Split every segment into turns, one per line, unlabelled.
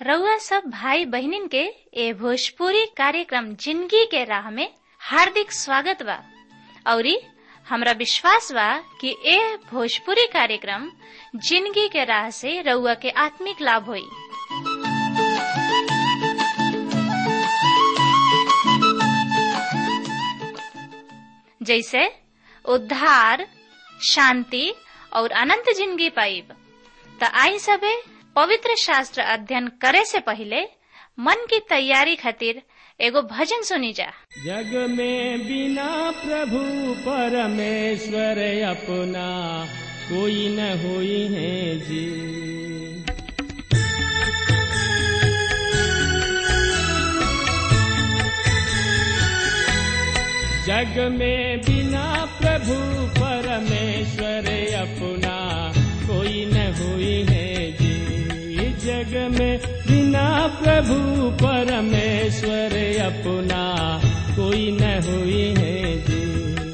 रउआ सब भाई बहनिन के ए भोजपुरी कार्यक्रम जिंदगी के राह में हार्दिक स्वागत बा। औरी हमरा विश्वास बा कि ए भोजपुरी कार्यक्रम जिंदगी के राह से रउआ के आत्मिक लाभ होई। जैसे उद्धार, शांति और अनंत जिंदगी पाइब। त आई सबे पवित्र शास्त्र अध्ययन करे से पहले मन की तैयारी खातिर एगो भजन सुनी जा।
जग में बिना प्रभु परमेश्वर अपना कोई न होई है जी। जग में बिना प्रभु परमेश्वर अपना कोई न होई है जी। जग में बिना प्रभु परमेश्वर अपना कोई न हुई है जी।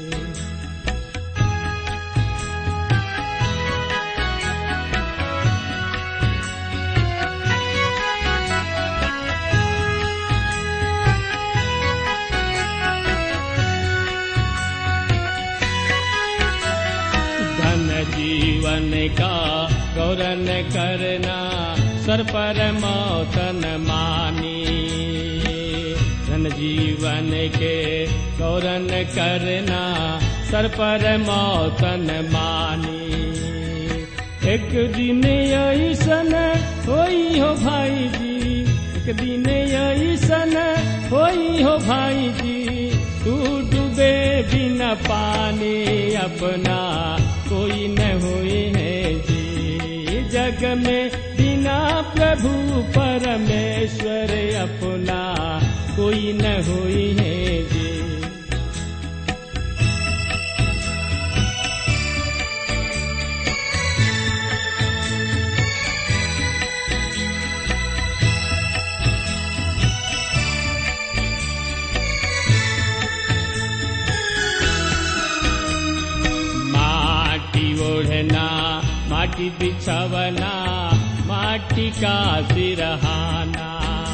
धन जीवन का गौरन करना सर पर मौतन मानी। धन जीवन के गौरन करना सर पर मौतन मानी। एक दिन ऐसन होई हो भाई जी, एक दिन ऐसन होई हो भाई जी। तू डूबे बिना पानी अपना कोई न हुई है जी। जग में बिना प्रभु परमेश्वर अपना कोई न हुई है जी। माटी ओढ़ना, माटी बिछवना, माटी का सिरहाना।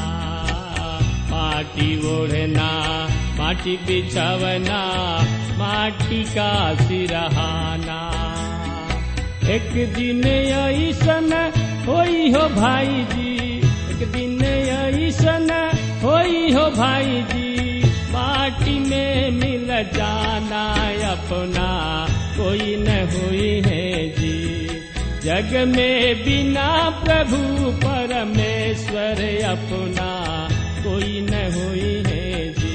माटी ओढ़ना, माटी बिछवना, माटी का सिरहाना। एक दिन ऐसन होई हो भाई जी, एक दिन ऐसन होई हो भाई जी। माटी में मिल जाना अपना कोई न हुई है जी। जग में बिना प्रभु परमेश्वर अपना कोई न हुई है जी।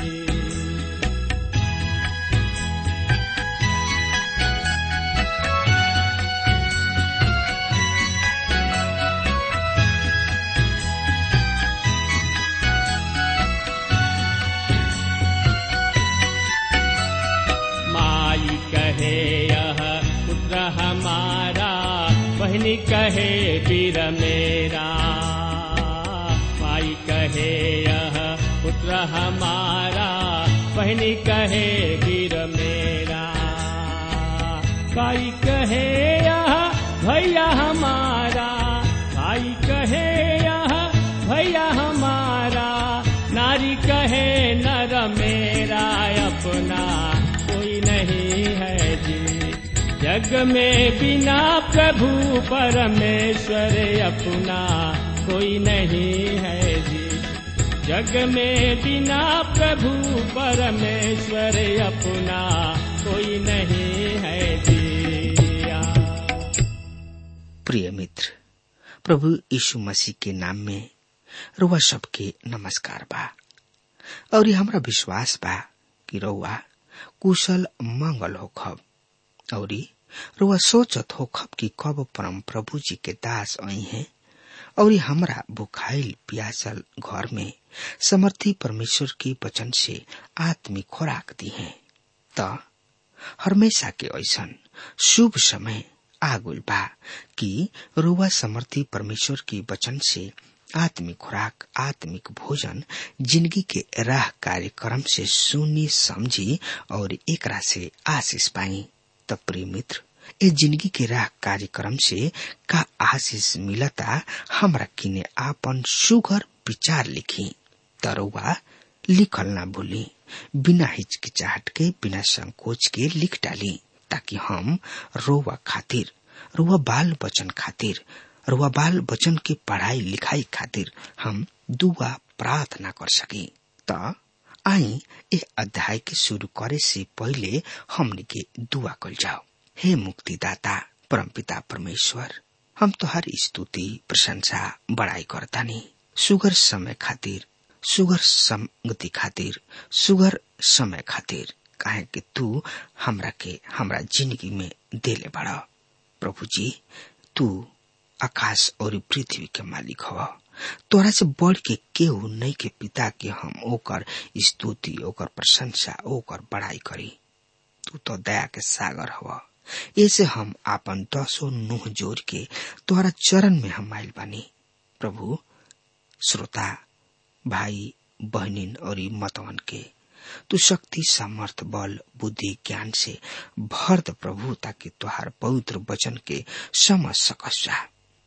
माई कहे यह पुत्र हमारा, बहनी कहे वीर मेरा। माई कहे यह पुत्र हमारा, बहनी कहे वीर मेरा। भाई कहे यह भैया हमारा, भाई कहे यह भैया हमारा। नारी कहे नर मेरा अपना कोई नहीं है जी। जग में बिना प्रभु परमेश्वर अपना कोई नहीं है जी। जग में बिना प्रभु परमेश्वर अपना कोई नहीं है जी।
प्रिय मित्र, प्रभु यीशु मसीह के नाम में रउआ सबके नमस्कार बा। और हमरा विश्वास बा कि रउआ कुशल मंगल होखब। और रउआ सोचत होखब कि कब परम प्रभु जी के दास आई हैं और हमरा भुखाइल प्यासल घर में समर्थी परमेश्वर के वचन से आत्मिक खुराक दी है। त हमेशा के ऐसन शुभ समय आगुल बा कि रउआ समर्थी परमेश्वर के वचन से आत्मिक खुराक, आत्मिक भोजन जिंदगी के राह कार्यक्रम से सुनी समझी और एकरा से आशीष पाई। तब प्रिय मित्र, ए जिंदगी के राह कार्यक्रम से का आशीष मिलता हमरा किने आपन सुघर विचार लिखी तरवा लिखल ना भूली। बिना हिचकिचाहट के बिना संकोच के लिख डाली ताकि हम रोवा खातिर रुआ बाल बचन खातिर रुआ बाल बचन के पढ़ाई लिखाई खातिर हम दुआ प्रार्थना कर सकी। त आई ए अध्याय के शुरू करे से पहले हमने के दुआ कर जाओ। हे मुक्तिदाता परमपिता परमेश्वर, हम तुहार स्तुति प्रशंसा बड़ाई करतानी सुगर समय खातिर, सुगर संगति खातिर, सुगर समय खातिर, काहे कि तू हमरा के हमरा जिंदगी में देले बड़ा। प्रभु जी, तू आकाश और पृथ्वी के मालिक हवा। तोरा से बढ़ के केहू नहीं के पिता के हम ओकर स्तुति, ओकर प्रशंसा, ओकर बड़ाई करी। तू तो दया के सागर हवा। ऐसे हम आपन 10 नुह जोड़ के तोहरा चरण में हम आइल बानी। प्रभु, श्रोता भाई बहनिन और मतवन के तू शक्ति सामर्थ बल बुद्धि ज्ञान से भर द प्रभु, ताकि तुहार पवित्र वचन के समझ सकस जा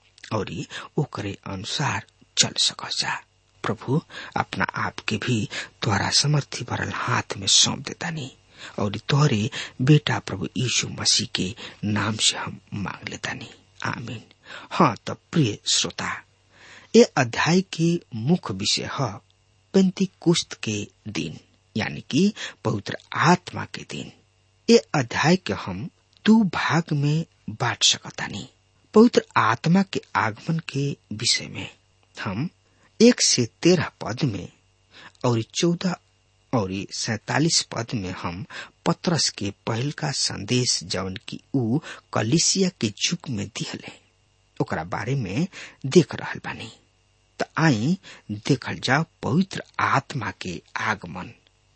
और ओकरे अनुसार चल सकस जा। प्रभु, अपना आप के भी तुहरा समर्थी भरल हाथ में सौंप देतानी और तोहरे बेटा प्रभु यीशु मसीह के नाम से हम मांग लेतानी, आमीन। हाँ, तो प्रिय श्रोता, ये अध्याय के मुख्य विषय है पेंतीकुस्त के दिन, यानी कि पवित्र आत्मा के दिन। ये अध्याय के हम 2 भाग में बांट सकतानी। पवित्र आत्मा के आगमन के विषय में हम 1 से 13 पद में और 14 और 47 पद में हम पतरस के पहल का संदेश जवन की ऊ कलीसिया के युग में दिहले ओकरा बारे में देख रहल बानी। तो आई देखल जाओ पवित्र आत्मा के आगमन।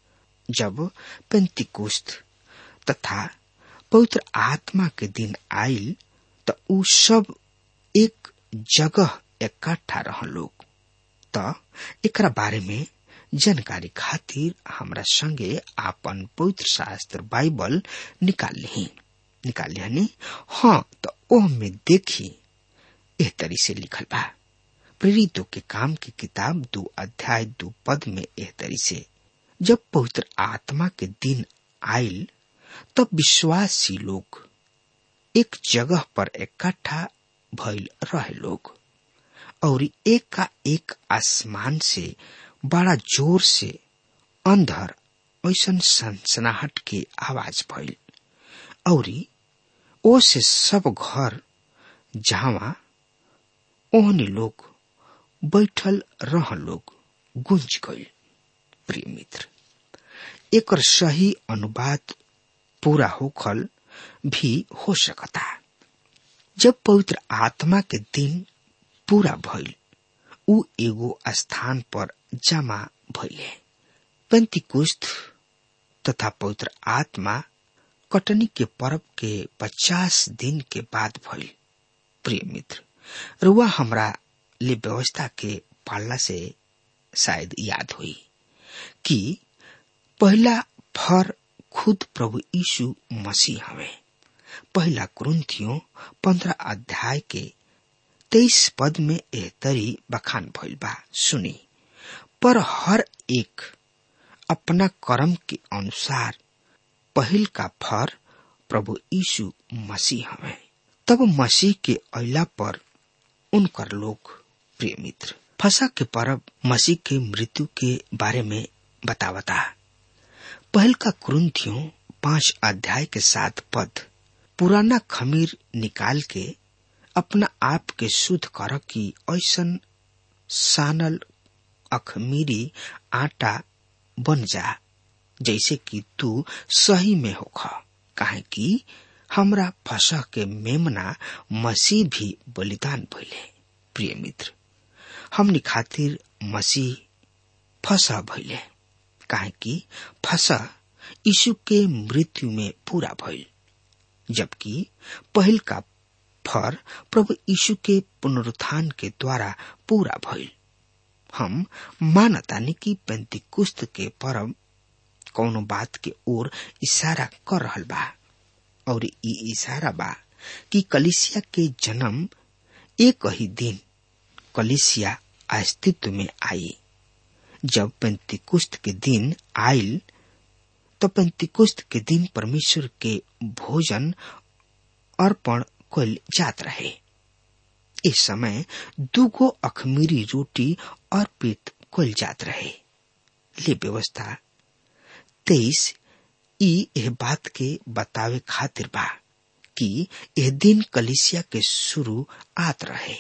जब पेंतीकुस्त तथा पवित्र आत्मा के दिन आइल तो ऊ सब एक जगह इकट्ठा रहन लोग। तो एकरा बारे में जानकारी खातिर हमरा संगे आपन पवित्र शास्त्र बाइबल निकाल ली। हाँ, तो ओह में देखी एह तरी से लिखल बा। प्रेरितों के काम की किताब 2 अध्याय 2 पद में एह तरी से, जब पवित्र आत्मा के दिन आइल तब विश्वासी लोग एक जगह पर इकट्ठा भइल रहे लोग और एक का एक आसमान से बड़ा जोर से अंधर ऐसन सनसनाहट के आवाज भइल और ओ से सब घर जहां ओहने लोग बैठल रह लोग गूंज गइल। प्रिय मित्र, एकर सही अनुवाद पूरा होखल भी हो सकता। जब पवित्र आत्मा के दिन पूरा भइल ऊ एगो स्थान पर जमा भइले। पेंतीकुस्त तथा पवित्र आत्मा कटनी के पर्व के 50 दिन के बाद भइल। प्रिय मित्र, रुआ हमरा ले व्यवस्था के पालना से शायद याद हुई कि पहला फर खुद प्रभु यीशु मसीह हवे। पहला कुरिन्थियों 15 अध्याय के 23 पद में एह तरी बखान भइल बा, सुनी। पर हर एक अपना कर्म के अनुसार पहिल का फर प्रभु यीशु मसीह हवे, तब मसीह के अइला पर उनकर लोग। प्रिय मित्र, फसह के पर्व मसीह के मृत्यु के बारे में बतावता। पहल का कुरिन्थियों 5 अध्याय के 7 पद, पुराना खमीर निकाल के अपना आप के शुद्ध कर की ऐसन सानल अखमीरी आटा बन जा जैसे कि तू सही में होखा, काहे कि हमरा फसह के मेमना मसीह भी बलिदान भइले। प्रिय मित्र, हमनी खातिर मसीह फसह भइले, काहे कि फसह यीशु के मृत्यु में पूरा भइल, जबकि पहल का फर प्रभु यीशु के पुनरुत्थान के द्वारा पूरा भइल। हम मानतानी कि पेंतीकुस्त के पर्व कौनो बात के ओर इशारा कर रहल बा। और ई इशारा बा कि कलीसिया के जन्म एक ही दिन कलीसिया अस्तित्व में आई। जब पेंतीकुस्त के दिन आयल तो पेंतीकुस्त के दिन परमेश्वर के भोजन अर्पण कल जात रहे। इस समय 2 अखमीरी रोटी अर्पित कल जात रहे। ले व्यवस्था 23 यह बात के बतावे खातिर बा कि यह दिन कलीसिया के शुरू आत रहे।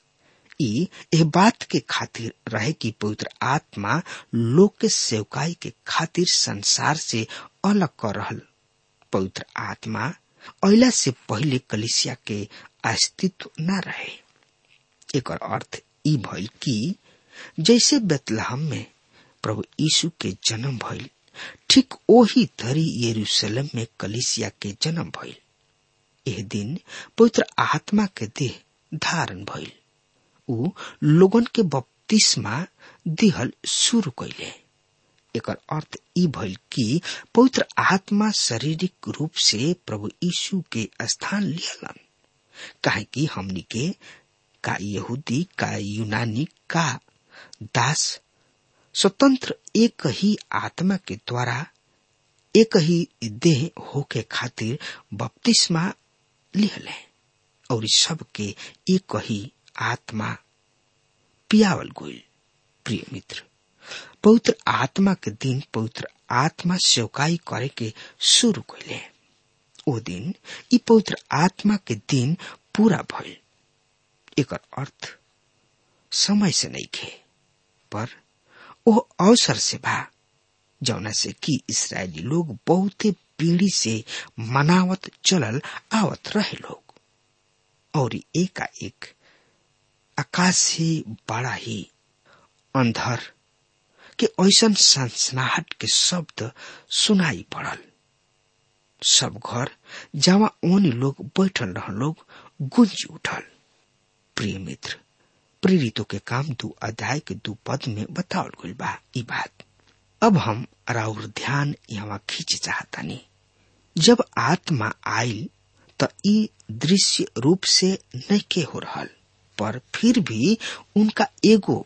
यह बात के खातिर रहे कि पवित्र आत्मा लोग के सेवकाई के खातिर संसार से अलग कर रहल। पवित्र आत्मा अइला से पहले कलीसिया के अस्तित्व न रहे। एकर अर्थ ई भइल कि जैसे बेतलहम में प्रभु यीशु के जन्म भइल, ठीक ओही तरी यरूशलेम में कलीसिया के जन्म भइल। यह दिन पवित्र आत्मा के देह धारण भइल। उ लोगन के बपतिस्मा दिहल शुरू कइले। एकर अर्थ ई भइल कि पवित्र आत्मा शारीरिक रूप से प्रभु यीशु के स्थान लिहलन। काहे कि हमनी के का यहूदी का यूनानी का दास स्वतंत्र एक ही आत्मा के द्वारा एक ही देह होके खातिर बपतिस्मा लिहले और सब के एक ही आत्मा पियावल गइल। प्रिय मित्र, पवित्र आत्मा के दिन पवित्र आत्मा सेवकाई करे के शुरू कइले। ओ दिन ई पवित्र आत्मा के दिन पूरा भइल। एकर अर्थ समय से नहीं खे, पर वो अवसर से बा जौना से कि इस्राएली लोग बहुते पीढ़ी से मनावत चलल आवत रहे लोग। और एकाएक आकाश से बड़ा ही अंधर के ऐसन सनसनाहट के शब्द सुनाई पड़ल। सब घर जहाँ ओन लोग बैठल रह लोग गुंज उठल। प्रिय मित्र, प्रेरितों के काम 2 अध्याय के 2 पद में बतावल गइल बा ई बात। अब हम राउर ध्यान यहाँ खींच चाहतानी। जब आत्मा आयल तो ई दृश्य रूप से नइखे हो रहल, पर फिर भी उनका एगो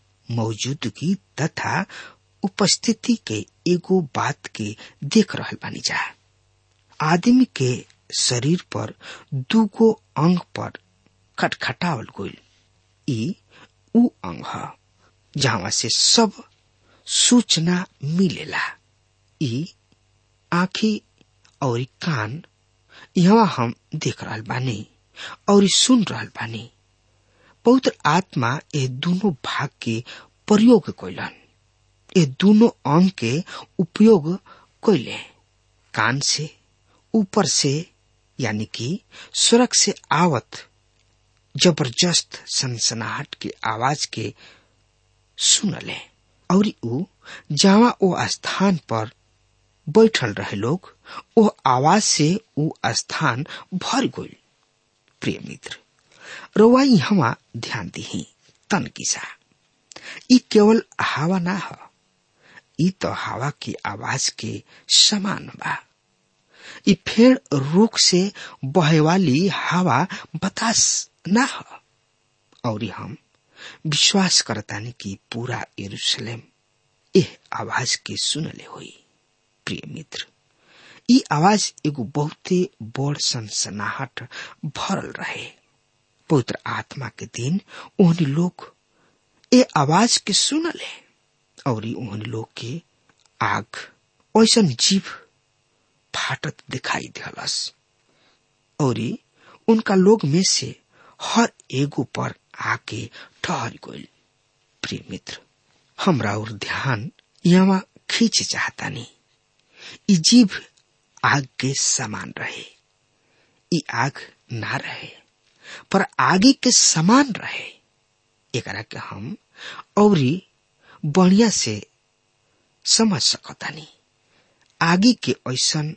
मौजूदगी तथा उपस्थिति के एगो बात के देख रहल बानी जा। आदमी के शरीर पर 2 अंग पर खटखटावल गइल। ई उ अंग ह जहाँ से सब सूचना मिलेला। ई आँखी और कान यहाँ हम देख रहल बानी और सुन रहल बानी। पवित्र आत्मा ये दोनों भाग के प्रयोग कइलन। ये दोनों अंग के उपयोग कइले। कान से ऊपर से यानी कि स्वर्ग से आवत जबरदस्त सनसनाहट के आवाज के सुनले और उ जहाँ वो स्थान पर बैठल रहे लोग वो आवाज से उ स्थान भर गइल। प्रिय मित्र, रउआ यहाँ ध्यान दीही तन किसा। ई केवल हवा ना ह, ई तो हवा की आवाज के समान बा। ई फेर रुख से बहे वाली हवा बतास ना ह। और हम विश्वास करतानी कि पूरा यरूशलेम एह आवाज के सुनले होई। प्रिय मित्र, ई आवाज एगो बहुते बड़ सनसनाहट भरल रहे। पवित्र आत्मा के दिन ओहनी लोग ए आवाज के सुनले और ओहनी लोग के आग ऐसन जीव फाटत दिखाई दिलस और उनका लोग में से हर एगो पर आके ठहर गइल। प्रिय मित्र, हमरा और ध्यान यहाँ खींच चाहतानी। ई जीव आग के समान रहे। ई आग ना रहे, पर आगे के समान रहे। एकरा के हम औरी बढ़िया से समझ सकतानी। आगे के ऐसन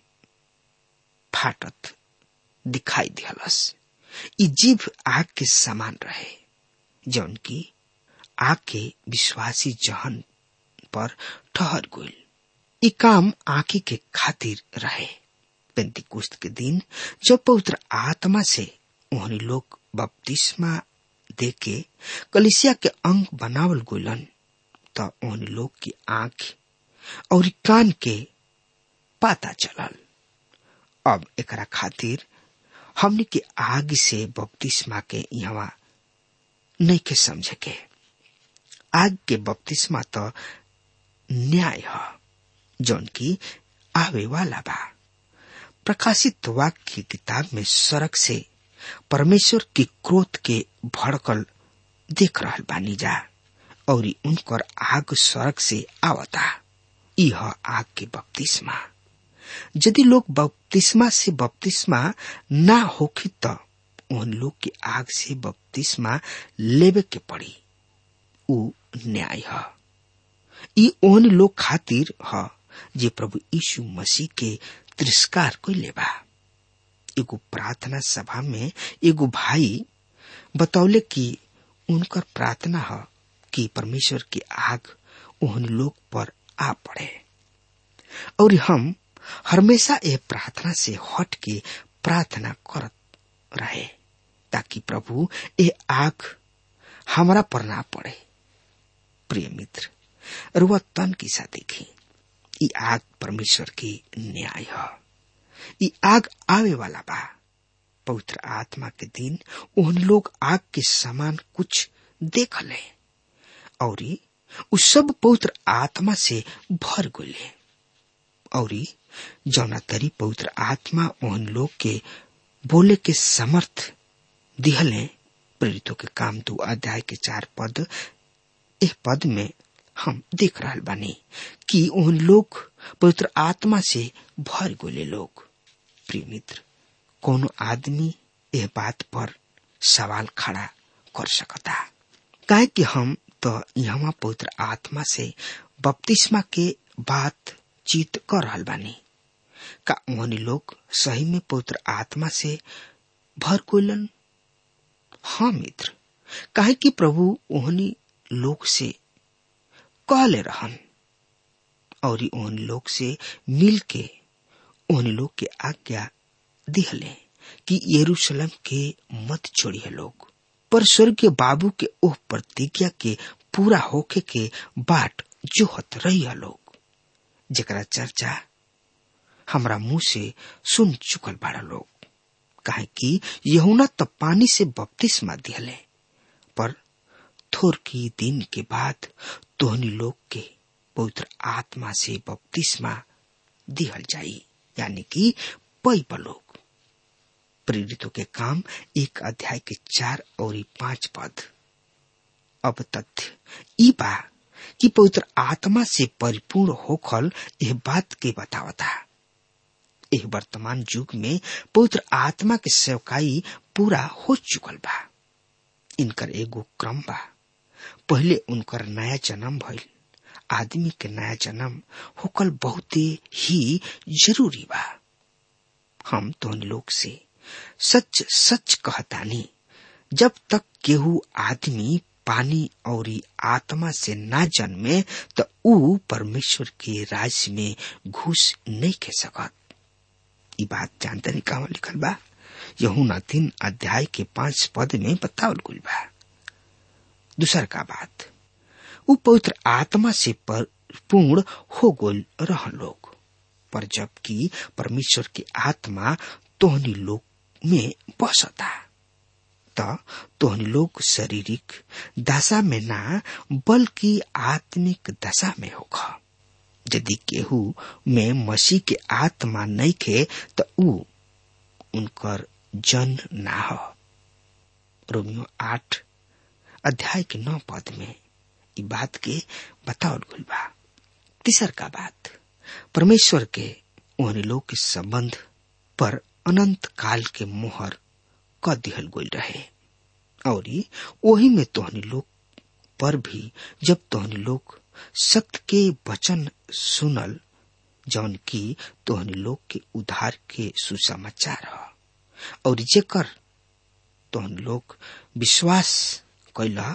फाटत दिखाई दिलस। ई जीव आग के समान रहे, जौन की आग के विश्वासी जहन पर ठहर गइल। ई काम आँखी के खातिर रहे, पेंतीकुस्त के दिन जब पवित्र आत्मा से उन्हें लोग बपतिस्मा देके कलिसिया के अंग बनावल गोलन त उन्हें लोग की आंख और कान के पता चलल। अब एकरा खातिर हमने के आग से बपतिस्मा के यहाँ नहीं के समझे के। आग के बपतिस्मा तो न्याय है जौन की आवे वाला बा। प्रकाशित वाक्य की किताब में सड़क से परमेश्वर के क्रोध के भड़कल देख रहल बानी जा और उनकर आग सड़क से आवता। यह आग के बपतिस्मा। यदि लोग बपतिस्मा से बपतिस्मा ना होखी तो उन लोग की आग से बपतिस्मा लेवे के पड़ी। उ न्याय है। ई उन लोग खातिर है जे प्रभु यीशु मसीह के तिरस्कार को लेबा। एगो प्रार्थना सभा में एगो भाई बतौले कि उनकर प्रार्थना है कि परमेश्वर की आग उन लोग पर आ पड़े और हम हमेशा ये प्रार्थना से हट के प्रार्थना करत रहे ताकि प्रभु ये आग हमारा पर ना पड़े। प्रिय मित्र, रुआ तन की सा देखी, ये आग परमेश्वर की न्याय है। ये आग आवे वाला बा। पवित्र आत्मा के दिन उन लोग आग के समान कुछ देख ले और उस सब पवित्र आत्मा से भर गए और जौना तरी पवित्र आत्मा उन लोग के बोले के समर्थ दिहले। प्रेरितों के काम 2 अध्याय के 4 पद, इस पद में हम देख रहा बानी कि उन लोग पवित्र आत्मा से भर गए लोग। प्रिय मित्र, कोनो आदमी यह बात पर सवाल खड़ा कर सकता काहे कि हम तो यहाँ पवित्र आत्मा से बपतिस्मा के बातचीत कर रहल बानी। का उन्हें लोग सही में पवित्र आत्मा से भर गइलन? हाँ मित्र, काहे कि प्रभु उन्हें लोग से कहले रहन और उन लोग से मिल के उन लोग के आज्ञा दिहले कि यरूशलेम के मत छोड़िए लोग, पर स्वर्गीय बाबू के ओह प्रतिज्ञा के पूरा होके के बाट जोहत रहिया लोग, जेकरा चर्चा हमरा मुंह से सुन चुकल बाड़ा लोग। काहे कि यूहन्ना तो पानी से बपतिस्मा दिहले, पर थोर की दिन के बाद तोहनी लोग के पवित्र आत्मा से बपतिस्मा दिहल जाई, यानी कि पैब लोग। प्रेरितों के काम 1 अध्याय के 4 और 5 पद। अब तथ्य ई बा कि पवित्र आत्मा से परिपूर्ण होखल यह बात के बतावता। यह वर्तमान युग में पवित्र आत्मा के सेवकाई पूरा हो चुकल बा। इनकर एगो क्रम बा। पहले उनकर नया जन्म भइल। आदमी के नया जन्म होकल बहुत ही जरूरी बा। हम तो लोग से सच सच कहतानी, जब तक केहू आदमी पानी और आत्मा से ना जन्मे तो ऊ परमेश्वर के राज्य में घुस नहीं के सकत। ये बात जानते नहीं कहाँ लिखल बा? यूहन्ना 3 अध्याय के 5 पद में बतावल गइल बा। दूसर का बात, ऊ पवित्र आत्मा से परिपूर्ण हो गइल रह लोग, पर जबकि परमेश्वर की आत्मा तोहनी लोग में बसता त तोहनी लोग शारीरिक दशा में ना बल्कि आत्मिक दशा में होगा। यदि केहू में मसीह के आत्मा नहीं खे तो ऊ उनकर जन ना हो। रोमियो 8 अध्याय के 9 पद में ये बात के बतावल गइल बा। तीसर का बात, परमेश्वर के उन लोग के संबंध पर अनंत काल के मोहर क दिहल गइल रहे और वही में तोहनी लोग पर भी, जब तोहनी लोग सत्य के वचन सुनल जौन की तोहनी लोग के उद्धार के सुसमाचार है और जेकर तोहनी लोग विश्वास कैला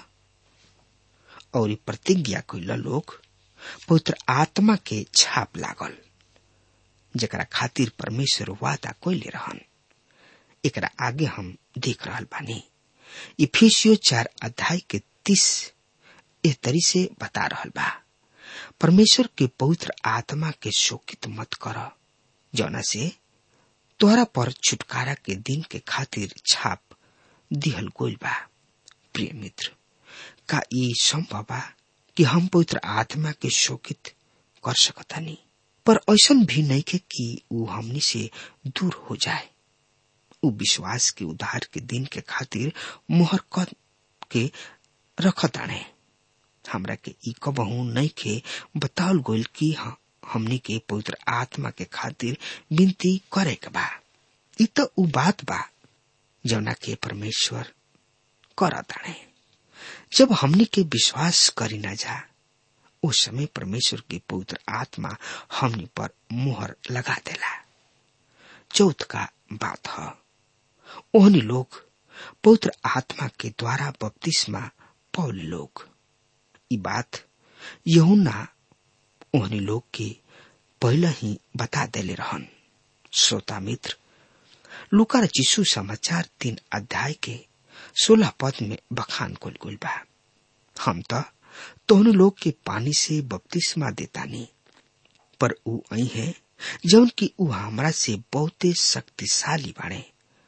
और प्रतिज्ञा कैला लोग, पवित्र आत्मा के छाप लागल। जेकरा खातिर परमेश्वर वादा कइले रहन। एकरा आगे हम देख रहल बानी। इफिसियो 4 अध्याय के 30 एह तरी से बता रहल बा, परमेश्वर के पवित्र आत्मा के शोकित मत कर, जौना से तोहरा पर छुटकारा के दिन के खातिर छाप दिहल गइल बा। प्रिय मित्र, का ये संभव बा कि हम पवित्र आत्मा के शोकित कर सकतानी? पर ऐसन भी नहीं के कि वो हमनी से दूर हो जाए। वो विश्वास के उद्धार के दिन के खातिर मोहर कर के रखताने। हमरा के ई कबहू नहीं के बतावल गइल कि हमनी के पवित्र आत्मा के खातिर विनती करे के बा। ई तो उ बात बा जौना के परमेश्वर करताने। जब हमनी के विश्वास करी ना जा, उस समय परमेश्वर की पवित्र आत्मा हमनी पर मुहर लगा देला। चौथ का बात है, ओहनी लोग पवित्र आत्मा के द्वारा बपतिस्मा पौले लोग। ई बात यूहन्ना ओहनी लोग के पहले ही बता देले रहन। श्रोता मित्र, लूका रचिसु समाचार 3 अध्याय के 16 पद में बखान कइल गइल बा, हम तो तोहनी लोग के पानी से बपतिस्मा देतानी, पर ऊ आई है जौन की ऊ हमरा से बहुते शक्तिशाली बाणे।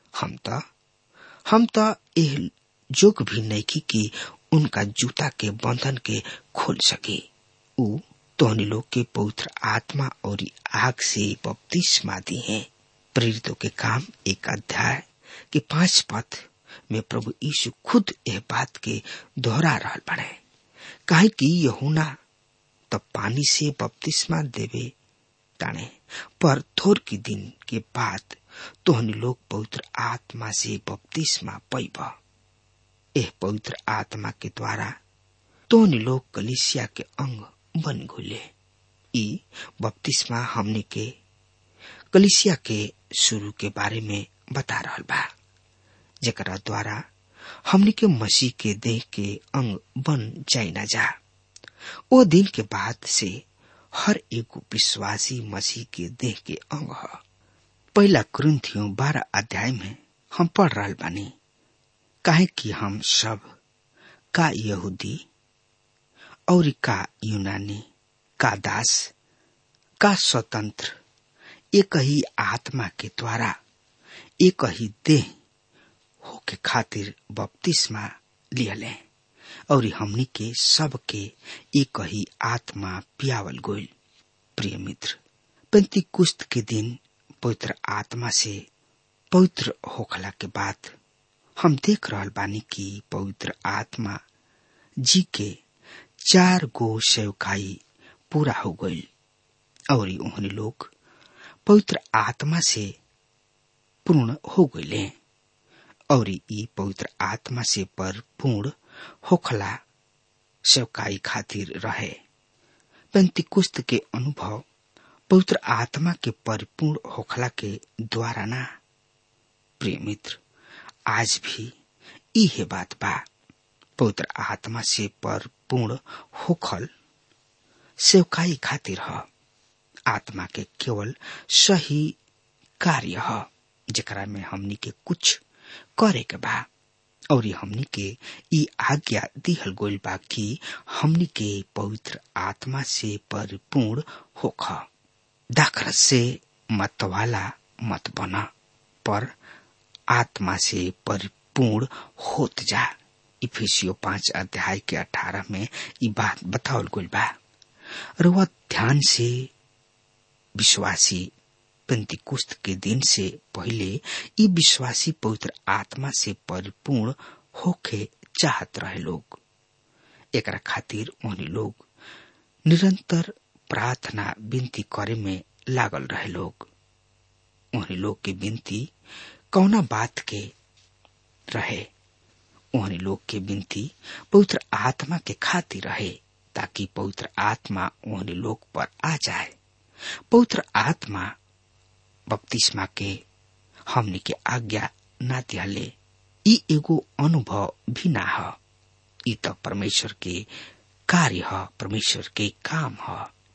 हम तो एह जोग भी नहीं कि उनका जूता के बंधन के खोल सके। ऊ तोहनी लोग के पवित्र आत्मा और आग से बपतिस्मा दी है। प्रेरितों के काम 1 अध्याय के 5 पद में प्रभु यीशु खुद यह बात के दोहरा रहल बाड़े, काहे कि यूहन्ना तो पानी से बपतिस्मा देवे ताने, पर थोर की दिन के बाद तोहनी लोग पवित्र आत्मा से बपतिस्मा पाइब। एह पवित्र आत्मा के द्वारा तोहनी लोग कलीसिया के अंग बन गइले। ई बपतिस्मा हमने के कलीसिया के शुरू के बारे में बता रहल बा, जेकरा द्वारा हमने के मसीह के देह के अंग बन जाए ना जा। ओ दिन के बाद से हर एक विश्वासी मसीह के देह के अंग है। पहला कुरिन्थियों 12 अध्याय में हम पढ़ रहल बानी, काहे कि हम सब का यहूदी और का यूनानी, का दास, का स्वतंत्र, एक ही आत्मा के द्वारा एक ही देह होके खातिर बपतिस्मा लिहले और हमनी के सब के एक ही आत्मा पियावल गइल। प्रिय मित्र, पेंतीकुस्त के दिन पवित्र आत्मा से पवित्र होखला के बाद हम देख रहल बानी कि पवित्र आत्मा जी के 4 गो सेवकाई पूरा हो गइल और उन्हें लोग पवित्र आत्मा से पूर्ण हो गइले और ई पवित्र आत्मा से परिपूर्ण होखला सेवकाई खातिर रहे। पेंतीकुस्त के अनुभव पवित्र आत्मा के परिपूर्ण होखला के द्वारा ना। प्रिय मित्र, आज भी यही बात बा, पवित्र आत्मा से परिपूर्ण होखल सेवकाई खातिर है। आत्मा के केवल सही कार्य है जेकरा में हमनी के कुछ करे के बा और हमनी के ई आज्ञा दिहल गइल बा कि हमनी के पवित्र आत्मा से परिपूर्ण होख। दाखरस से मतवाला मत बना, पर आत्मा से परिपूर्ण होत जा। इफिसियो 5 अध्याय के 18 में ई बात बतावल गइल बा। रउआ ध्यान से विश्वासी पेंतीकुस्त के दिन से पहले ई विश्वासी पवित्र आत्मा से परिपूर्ण होके चाहत रहे लोग। एकरा खातिर उन्हें लोग निरंतर प्रार्थना विनती करे में लागल रहे लोग। उन्हें लोग की विनती कौना बात के रहे? उन्हें लोग की विनती पवित्र आत्मा के खातिर रहे, ताकि पवित्र आत्मा उन्हें लोग पर आ जाए। पवित्र आत्मा बपतिस्मा के हमनी के आज्ञा ना दियाले, ई एगो अनुभव भी ना है। ई तो परमेश्वर के कार्य है, परमेश्वर के काम है।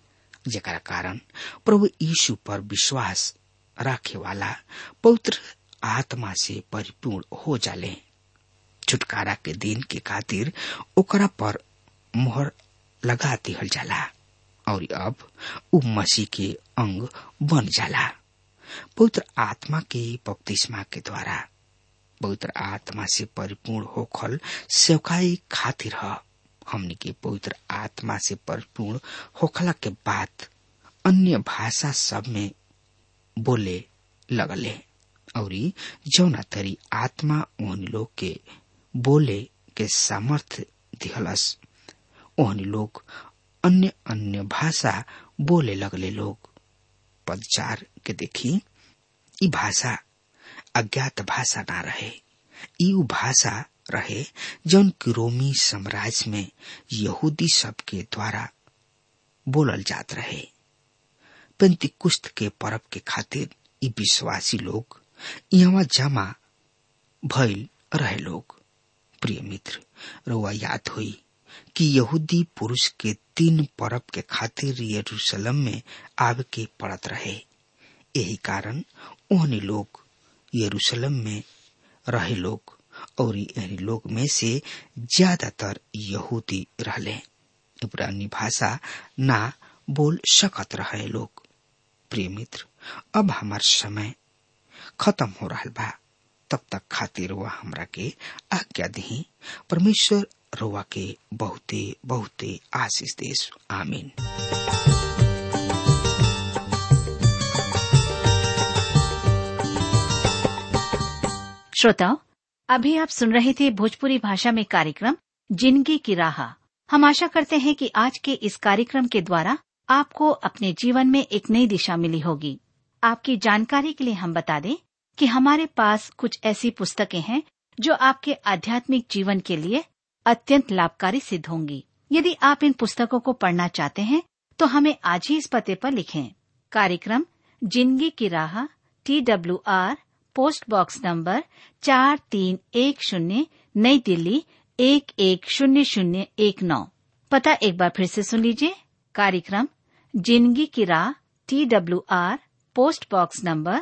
जेकरा कारण प्रभु यीशु पर विश्वास रखे वाला पवित्र आत्मा से परिपूर्ण हो जाले। छुटकारा के दिन के खातिर ओकरा पर मोहर लगा दिहल जाला और अब उ मसीह के अंग बन जाला। पवित्र आत्मा के बपतिस्मा के द्वारा पवित्र आत्मा से परिपूर्ण होखल सेवकाई खातिर ह। हमनी के पवित्र आत्मा से परिपूर्ण होखला के बाद अन्य भाषा सब में बोले लगले और जौना तरी आत्मा ओहनी लोग के बोले के सामर्थ्य दिहलस, ओहनी लोग अन्य अन्य भाषा बोले लगले लोग। पद 4 के देखी, ई भाषा अज्ञात भाषा ना रहे, ई भाषा रहे जौन की रोमी साम्राज्य में यहूदी सब के द्वारा बोलल जात रहे। पेंतिकुस्त के पर्व के खातिर ई विश्वासी लोग यहाँ जमा भइल रहे लोग। प्रिय मित्र, रउआ याद हुई कि यहूदी पुरुष के 3 पर्व के खातिर यरूशलेम में आवे के पड़त रहे। यही कारण ओहनी लोग यरूशलेम में रहे लोग और यही लोग में से ज्यादातर यहूदी रहले। इब्रानी भाषा ना बोल सकत रहे लोग। प्रिय मित्र, अब हमार समय खत्म हो रहा बा, तब तक खातिर वह हमरा के आज्ञा दी। परमेश्वर रउआ के बहुते बहुते आशीष देस। आमीन।
श्रोताओ, अभी आप सुन रहे थे भोजपुरी भाषा में कार्यक्रम जिंदगी की राह। हम आशा करते हैं कि आज के इस कार्यक्रम के द्वारा आपको अपने जीवन में एक नई दिशा मिली होगी। आपकी जानकारी के लिए हम बता दें कि हमारे पास कुछ ऐसी पुस्तकें हैं जो आपके आध्यात्मिक जीवन के लिए अत्यंत लाभकारी सिद्ध होंगी। यदि आप इन पुस्तकों को पढ़ना चाहते हैं तो हमें आज ही इस पते पर लिखें। कार्यक्रम जिंदगी की राह, TWR, पोस्ट बॉक्स नंबर 4310, नई दिल्ली 110019। पता एक बार फिर से सुन लीजिए। कार्यक्रम जिंदगी की राह, TWR, post box number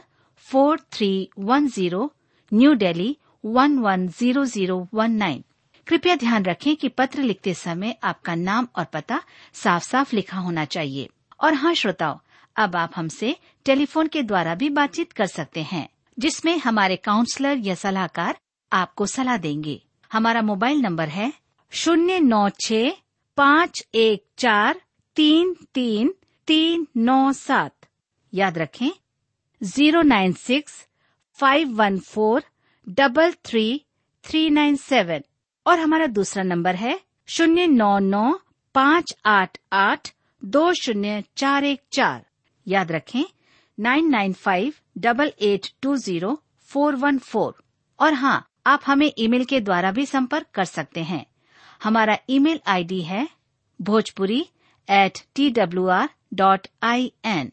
4310, new Delhi 110019। कृपया ध्यान रखें कि पत्र लिखते समय आपका नाम और पता साफ साफ लिखा होना चाहिए। और हाँ श्रोताओ, अब आप हमसे टेलीफोन के द्वारा भी बातचीत कर सकते हैं, जिसमें हमारे काउंसलर या सलाहकार आपको सलाह देंगे। हमारा मोबाइल नंबर है 09651433397। याद रखें 09651433397। और हमारा दूसरा नंबर है 09958820414। याद रखें 9958820414। और हाँ, आप हमें ईमेल के द्वारा भी संपर्क कर सकते हैं। हमारा ईमेल आईडी है bhojpuri@twr.in,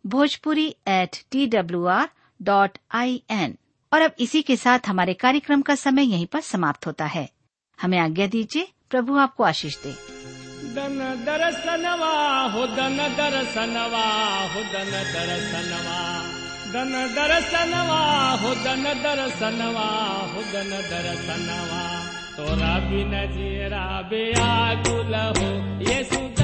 bhojpuri@twr.in। और अब इसी के साथ हमारे कार्यक्रम का समय यहीं पर समाप्त होता है। हमें आज्ञा दीजिए। प्रभु आपको आशीष दे।
दन दरसनवा हो, दन दरसनवा हो, दन दरसनवा, दन दरसनवा हो, दन दरसनवा हो, दन दरसनवा। तोरा बिन जीरा बेआकुल हो, यीशु